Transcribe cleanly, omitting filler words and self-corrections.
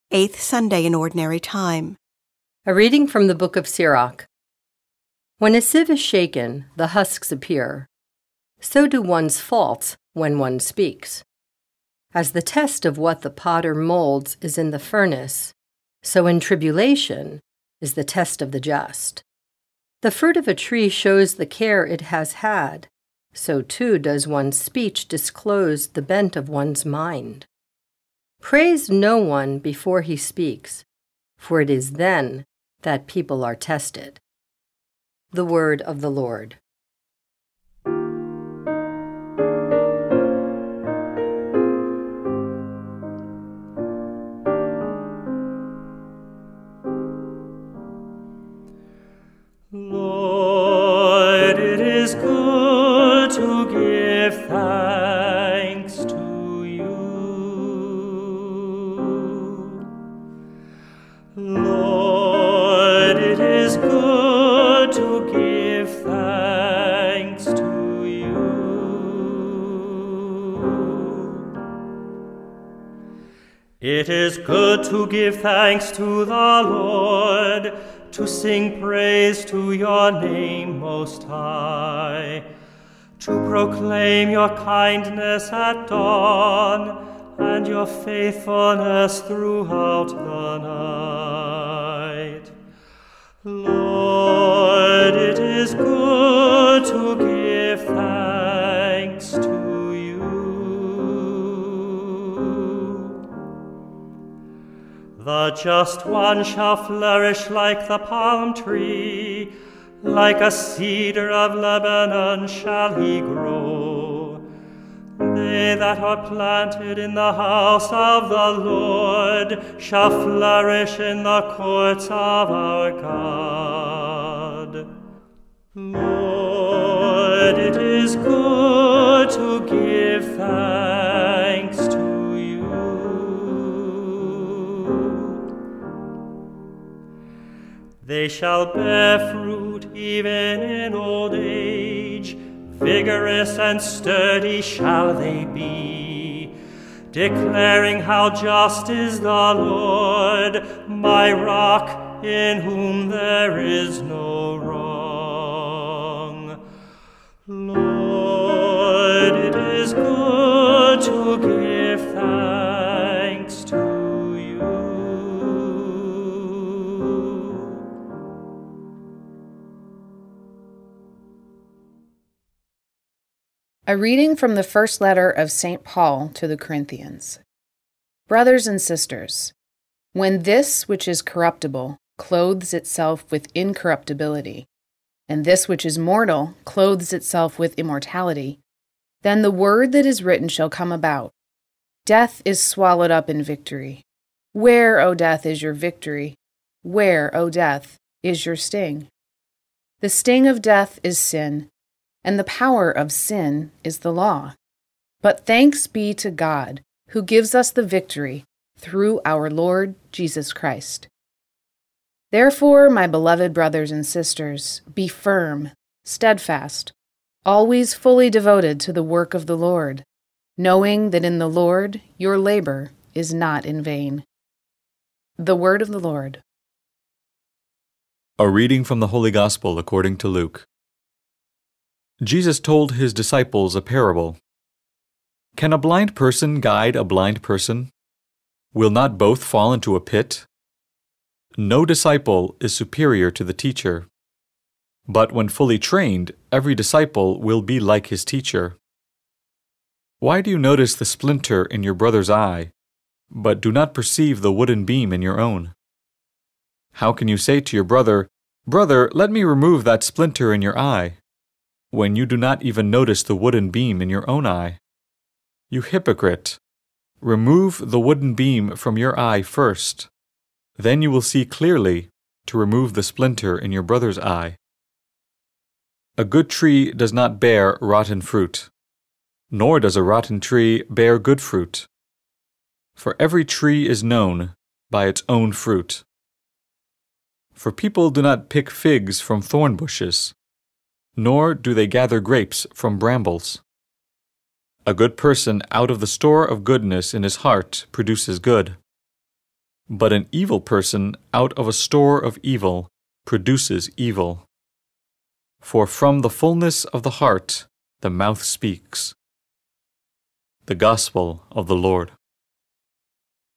Eighth Sunday in Ordinary Time. A reading from the book of Sirach. When a sieve is shaken, the husks appear. So do one's faults when one speaks. As the test of what the potter molds is in the furnace, so in tribulation is the test of the just. The fruit of a tree shows the care it has had, so too does one's speech disclose the bent of one's mind. Praise no one before he speaks, for it is then that people are tested. The word of the Lord. Lord, it is good to give thanks to you. Lord, it is good to give thanks to you. It is good to give thanks to the Lord, to sing praise to your name most high, to proclaim your kindness at dawn and your faithfulness throughout the night. Lord, it is good to give thanks to you. The just one shall flourish like the palm tree, like a cedar of Lebanon shall he grow. They that are planted in the house of the Lord shall flourish in the courts of our God. Lord, it is good to give thanks to you. They shall bear fruit even in old age, vigorous and sturdy shall they be, declaring how just is the Lord, my rock, in whom there is no wrong. Lord, it is good to give thanks to you. A reading from the first letter of St. Paul to the Corinthians. Brothers and sisters, when this which is corruptible clothes itself with incorruptibility, and this which is mortal clothes itself with immortality, then the word that is written shall come about. Death is swallowed up in victory. Where, O death, is your victory? Where, O death, is your sting? The sting of death is sin, and the power of sin is the law. But thanks be to God, who gives us the victory through our Lord Jesus Christ. Therefore, my beloved brothers and sisters, be firm, steadfast, always fully devoted to the work of the Lord, knowing that in the Lord your labor is not in vain. The word of the Lord. A reading from the Holy Gospel according to Luke. Jesus told his disciples a parable. Can a blind person guide a blind person? Will not both fall into a pit? No disciple is superior to the teacher, but when fully trained, every disciple will be like his teacher. Why do you notice the splinter in your brother's eye, but do not perceive the wooden beam in your own? How can you say to your brother, "Brother, let me remove that splinter in your eye," when you do not even notice the wooden beam in your own eye? You hypocrite! Remove the wooden beam from your eye first. Then you will see clearly to remove the splinter in your brother's eye. A good tree does not bear rotten fruit, nor does a rotten tree bear good fruit. For every tree is known by its own fruit. For people do not pick figs from thorn bushes, nor do they gather grapes from brambles. A good person out of the store of goodness in his heart produces good, But an evil person out of a store of evil produces evil. For from the fullness of the heart the mouth speaks. The Gospel of the Lord.